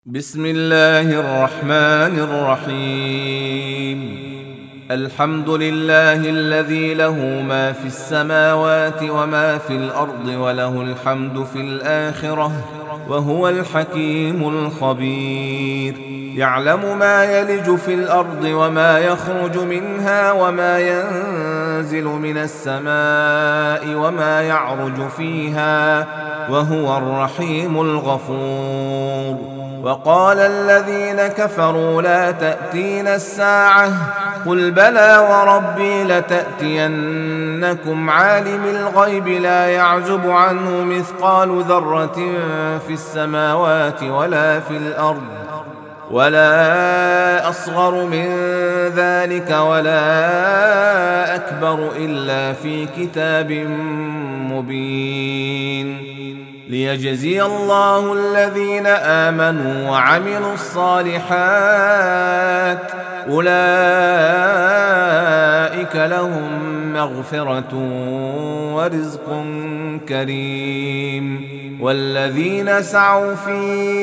بسم الله الرحمن الرحيم. الحمد لله الذي له ما في السماوات وما في الأرض وله الحمد في الآخرة وهو الحكيم الخبير. يعلم ما يلج في الأرض وما يخرج منها وما ينزل من السماء وما يعرج فيها وهو الرحيم الغفور. وقال الذين كفروا لا تأتينا الساعة قل بلى وربي لتأتينكم عالم الغيب لا يعزب عنه مثقال ذرة في السماوات ولا في الأرض ولا أصغر من ذلك ولا أكبر إلا في كتاب مبين. ليجزي الله الذين آمنوا وعملوا الصالحات أولئك لهم مغفرة ورزق كريم. والذين سعوا في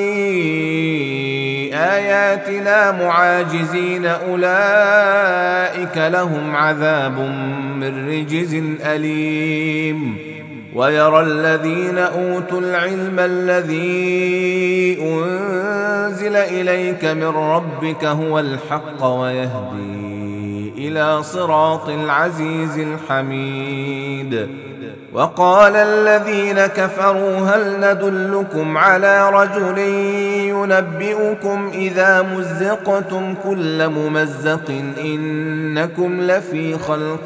آياتنا معاجزين أولئك لهم عذاب من رجز أليم. ويرى الذين أوتوا العلم الذي أنزل إليك من ربك هو الحق ويهدي إلى صراط العزيز الحميد. وقال الذين كفروا هل ندلكم على رجل ينبئكم إذا مزقتم كل ممزق إنكم لفي خلق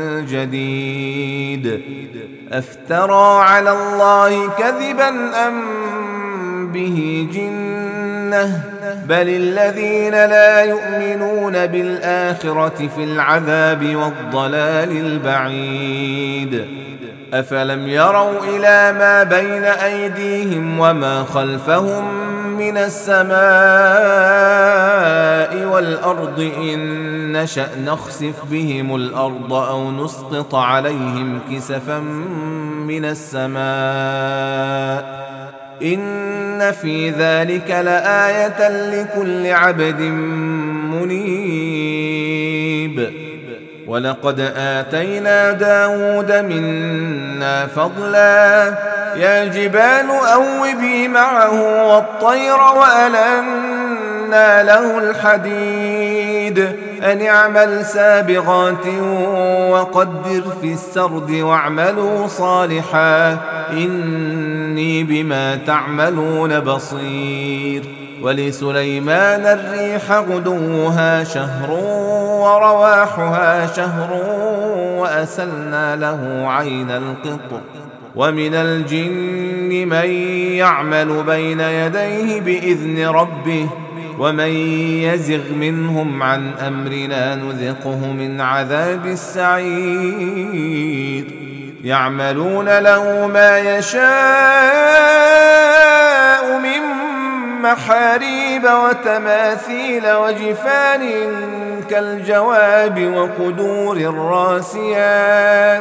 جديد أفترى على الله كذبا أم به جنة بل الذين لا يؤمنون بالآخرة في العذاب والضلال البعيد. أفلم يروا إلى ما بين أيديهم وما خلفهم من السماء والأرض إن نشأ نخسف بهم الأرض أو نسقط عليهم كسفا من السماء إن في ذلك لآية لكل عبد منيب. ولقد آتينا داود منا فضلا يا جبال أوبي معه والطير وألنا له الحديد أن اعمل سابغات وقدر في السرد واعملوا صالحا إني بما تعملون بصير. ولسليمان الريح غدوها شهر ورواحها شهر وأسلنا له عين القطر. ومن الجن من يعمل بين يديه بإذن ربه ومن يزغ منهم عن أمرنا نذقه من عذاب السعير. يعملون له ما يشاء من محاريب وتماثيل وجفان كالجواب وقدور الراسيات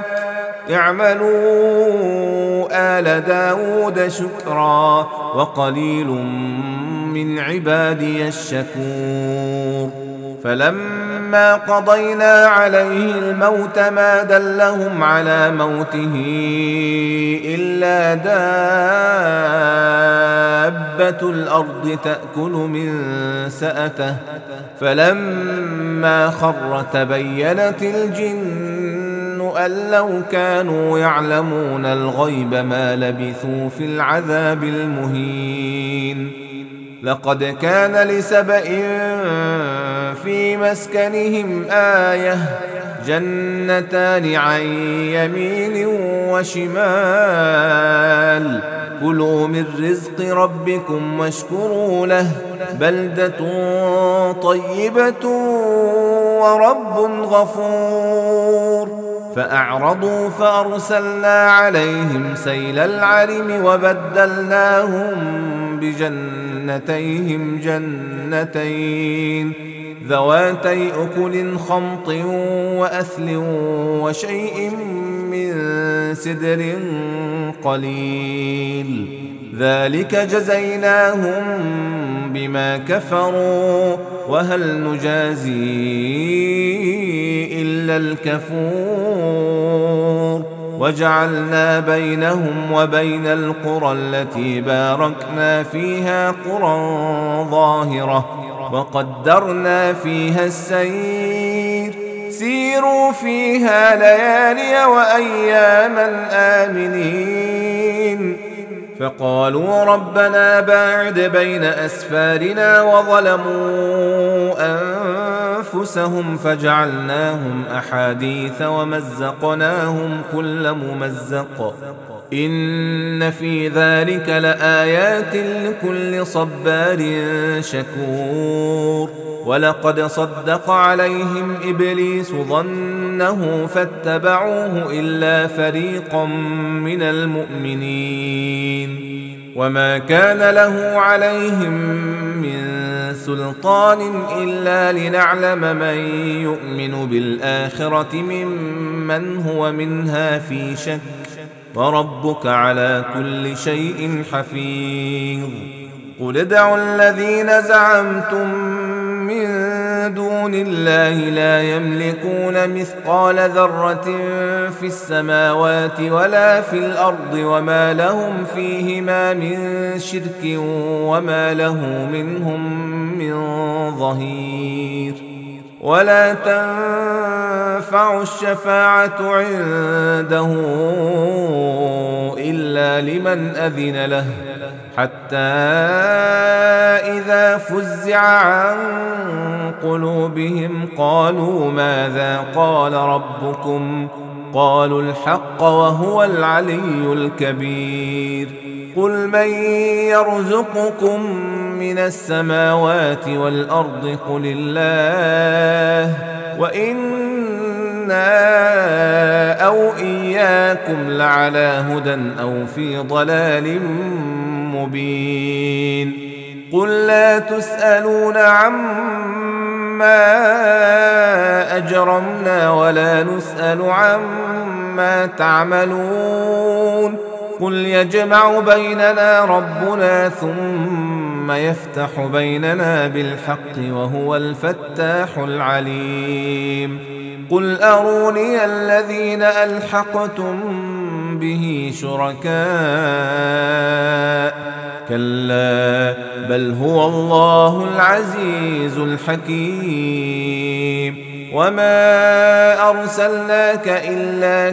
اعملوا آل داود شكرا وقليل من عبادي الشكور. فلما قضينا عليه الموت ما دلهم على موته إلا دابة الأرض تأكل من سأته فلما خر تبينت الجن أن لو كانوا يعلمون الغيب ما لبثوا في العذاب المهين. لقد كان لسبإ في مسكنهم آية جنتان عن يمين وشمال كلوا من رزق ربكم واشكروا له بلدة طيبة ورب غفور. فأعرضوا فأرسلنا عليهم سيل العرم وبدلناهم بجنتيهم جنتين ذواتي أكل خمط وأثل وشيء من سدر قليل ذلك جزيناهم بما كفروا وهل نجازي إلا الكفور وجعلنا بينهم وبين القرى التي باركنا فيها قرى ظاهرة وقدرنا فيها السير سيروا فيها ليالي وأياما آمنين فقالوا ربنا باعد بين أسفارنا وظلموا أنفسهم فجعلناهم أحاديث ومزقناهم كل ممزق إن في ذلك لآيات لكل صبار شكور ولقد صدق عليهم إبليس ظنه فاتبعوه إلا فريقا من المؤمنين وما كان له عليهم من سلطان إلا لنعلم من يؤمن بالآخرة ممن هو منها في شك وربك على كل شيء حفيظ قل ادعوا الذين زعمتم من دون الله لا يملكون مثقال ذرة في السماوات ولا في الأرض وما لهم فيهما من شرك وما له منهم من ظهير ولا تنفع الشفاعة عنده إلا لمن أذن له حتى إذا فزع عن قلوبهم قالوا ماذا قال ربكم قالوا الحق وهو العلي الكبير قل من يرزقكم من السماوات والأرض قل الله وإنا أو إياكم لعلى هدى أو في ضلال مبين قل لا تسألون عما أجرمنا ولا نسأل عما تعملون قل يجمع بيننا ربنا ثم يفتح بيننا بالحق وهو الفتاح العليم قل أروني الذين ألحقتم به شركاء كلا بل هو الله العزيز الحكيم وما أرسلناك إلا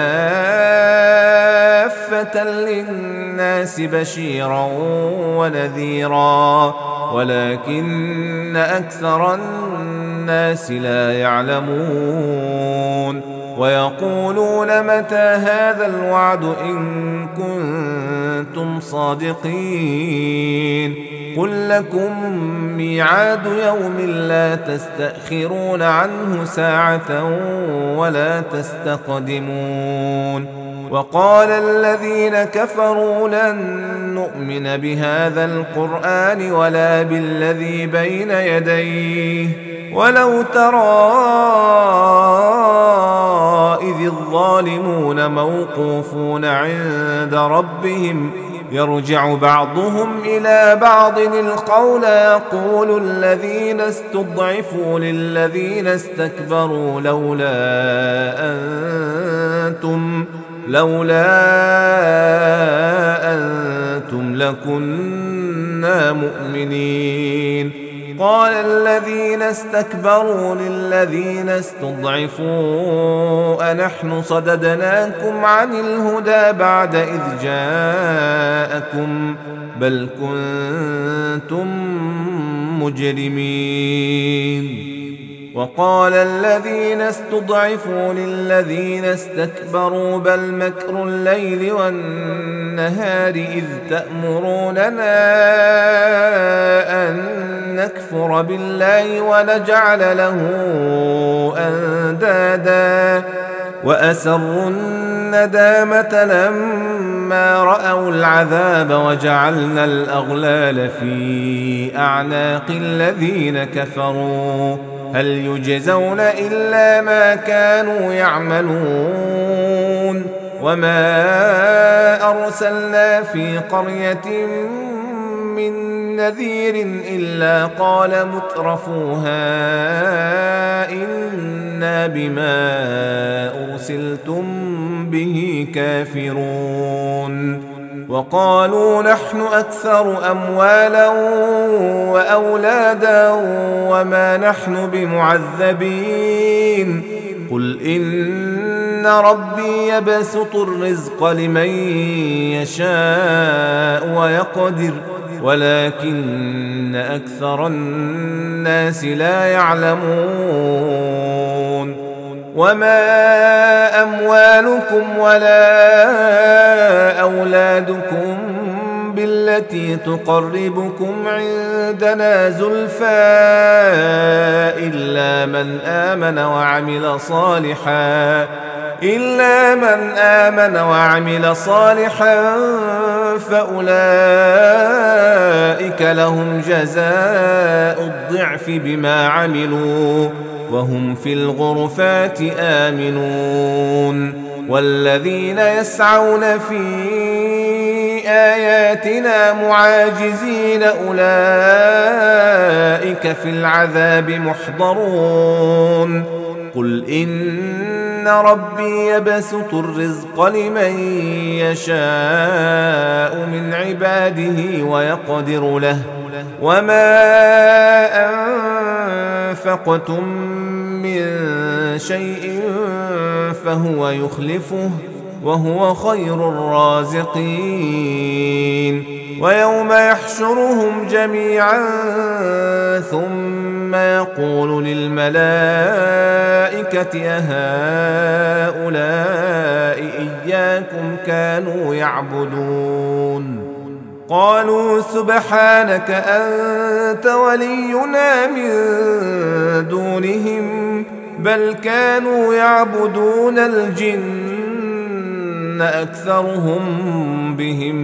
كافة للناس بشيرا ونذيرا ولكن أكثر الناس لا يعلمون ويقولون متى هذا الوعد إن كنتم صادقين قل لكم ميعاد يوم لا تستأخرون عنه ساعة ولا تستقدمون وقال الذين كفروا لن نؤمن بهذا القرآن ولا بالذي بين يديه ولو ترى إذ الظالمون موقوفون عند ربهم يرجع بعضهم إلى بعض القول يقول الذين استضعفوا للذين استكبروا لولا أنتم لكنا مؤمنين قال الذين استكبروا للذين استضعفوا أنحن صددناكم عن الهدى بعد إذ جاءكم بل كنتم مجرمين وقال الذين استضعفوا للذين استكبروا بل مكر الليل والنهار إذ تأمروننا أن نكفر بالله ونجعل له أندادا وأسروا الندامة لما رأوا العذاب وجعلنا الأغلال في أعناق الذين كفروا هل يجزون إلا ما كانوا يعملون وما أرسلنا في قرية من نذير إلا قال مترفوها إنا بما أرسلتم به كافرون وقالوا نحن أكثر أموالا وأولادا وما نحن بمعذبين قل إن ربي يبسط الرزق لمن يشاء ويقدر ولكن أكثر الناس لا يعلمون وما أموالكم ولا أولادكم بالتي تقربكم عندنا زلفى إلا من آمن وعمل صالحا فأولئك لهم جزاء الضعف بما عملوا وهم في الغرفات آمنون والذين يسعون في آياتنا معاجزين أولئك في العذاب محضرون قل إن ربي يبسط الرزق لمن يشاء من عباده ويقدر له وما أنفقتم من شيء فهو يخلفه وهو خير الرازقين ويوم يحشرهم جميعا ثم يقول للملائكة أهؤلاء إياكم كانوا يعبدون قالوا سبحانك أنت ولينا من دونهم بل كانوا يعبدون الجن أكثرهم بهم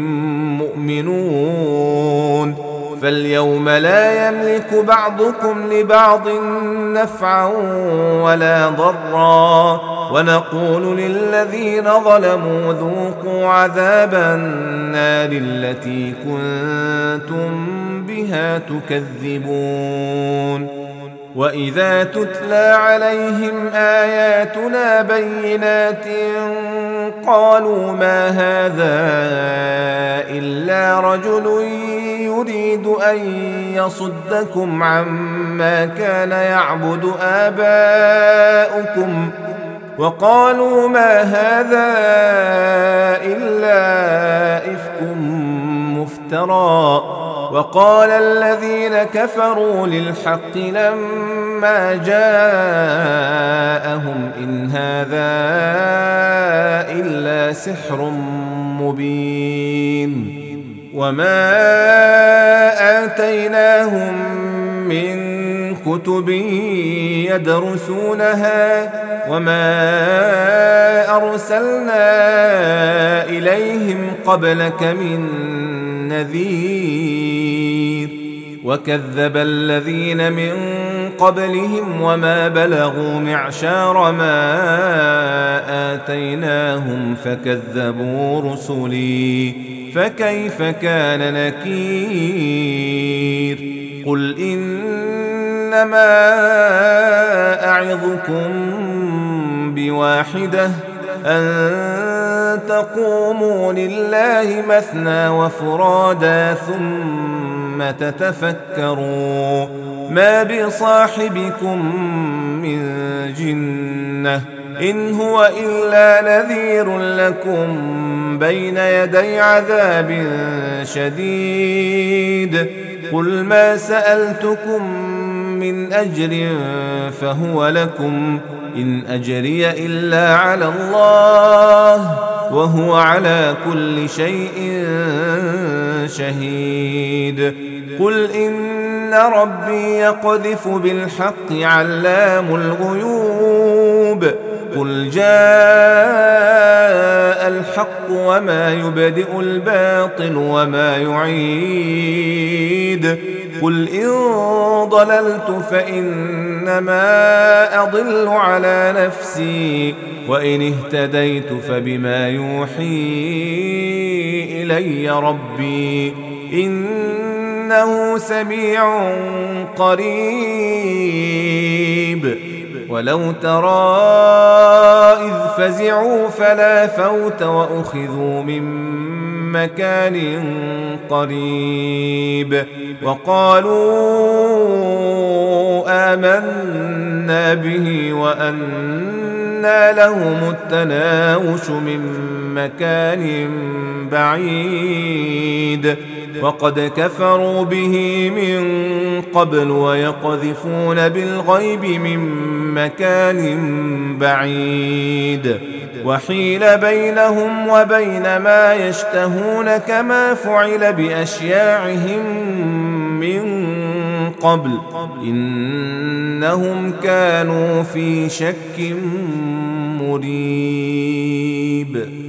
مؤمنون فاليوم لا يملك بعضكم لبعض نفعا ولا ضرا ونقول للذين ظلموا ذوقوا عذاب النار التي كنتم بها تكذبون وإذا تتلى عليهم آياتنا بينات قالوا ما هذا إلا رجل يريد أن يصدكم عما كان يعبد آباؤكم وقالوا ما هذا إلا إفك مفترى وقال الذين كفروا للحق لما جاءهم إن هذا إلا سحر مبين وما آتيناهم من كتب يدرسونها وما أرسلنا إليهم قبلك من نذير وكذب الذين من قبلهم وما بلغوا معشار ما آتيناهم فكذبوا رسلي فكيف كان نكير قل إنما أعظكم بواحدة أن تقوموا لله مثنى وفرادا ثم تتفكروا ما بصاحبكم من جنة إن هو إلا نذير لكم بين يدي عذاب شديد قل ما سألتكم من أجر فهو لكم إن أجري إلا على الله وهو على كل شيء شهيد قل إن ربي يقذف بالحق علام الغيوب قل جاء الحق وما يبدئ الباطل وما يعيد قل إن ضللت فإنما أضل على نفسي وإن اهتديت فبما يوحي إلي ربي إنه سميع قريب. ولو ترى إذ فزعوا فلا فوت وأخذوا من مكان قريب وقالوا آمنا به وأنى لهم التناوش من مكان بعيد وقد كفروا به من قبل ويقذفون بالغيب من مكان بعيد وحيل بينهم وبين ما يشتهون كما فعل بأشياعهم من قبل إنهم كانوا في شك مريب.